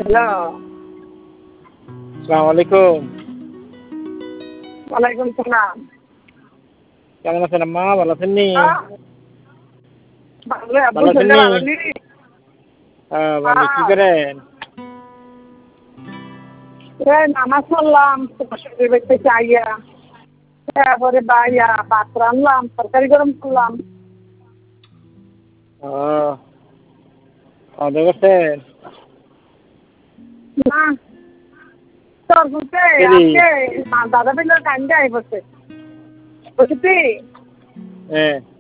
Hello. আসসালামু আলাইকুম। ওয়ালাইকুম সালাম। কেমন আছেন আম্মা? ভালো আছেন নি? ভালো আব্বু ভালো আছেন শরীরটা নি? ভালো নি? ভালো। কি করেন? নামাজ পড়লাম শরীর দেখতে চাইয়া, তারপরে বাইয়া ভাত রান্নলাম, তরকারি গরম করলাম। খাওয়া দাওয়া করছেন? না তোর বলতে দেরি। আজকে দাদা বিলের কান্দে আই বসে বুঝছি। হ্যাঁ।